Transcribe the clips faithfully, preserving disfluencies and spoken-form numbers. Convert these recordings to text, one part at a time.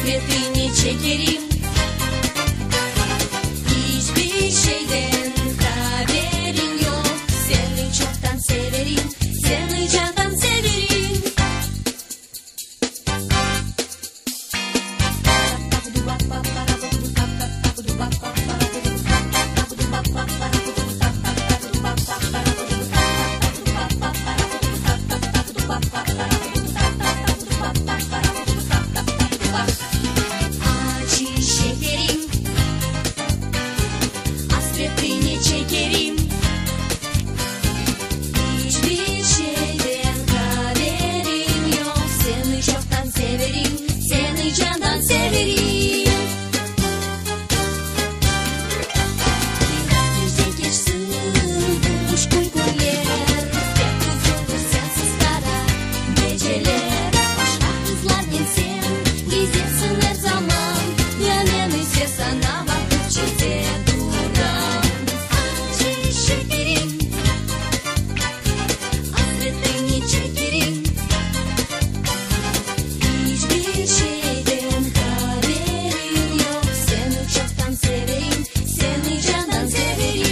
Hasretini çekerim. Hiçbir şeyden haberin yok. Seni çoktan severim, seni candan severim. Acı şekerim, hasretini çekerim. Hiçbir şeyden haberin yok. Seni çoktan severim, seni candan severim. Güzel geçsin bu muşkul günler. Pek uzun sensiz kara geceler. Başka kızlarken sen gizlisin her zaman. Yanım ise sana bakıp çize duran. Acı şekerim, hasretini çekerim. Hiçbir şeyden haberin yok. Seni çoktan severim, seni candan severim.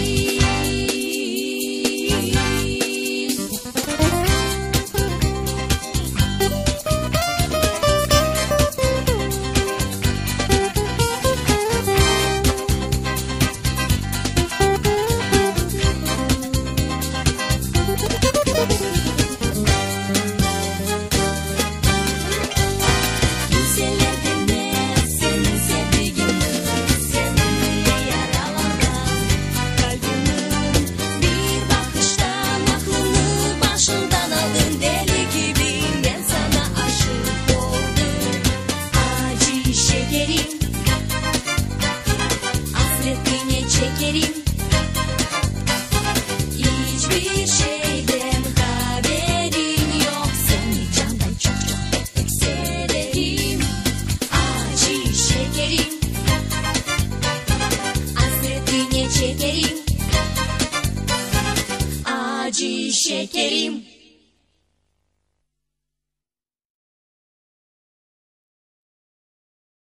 Kimseler demez senin sevdiğini, seni yaralanan kalbimin bir bakıştan aklını başından aldın. Deli gibi ben sana aşık oldum. Acı şekerim, hasretini çekerim. Hiçbir şeyden haberin yok. Seni candan çok çok pek pek severim. Acı şekerim, hasretini çekerim. Acı şekerim.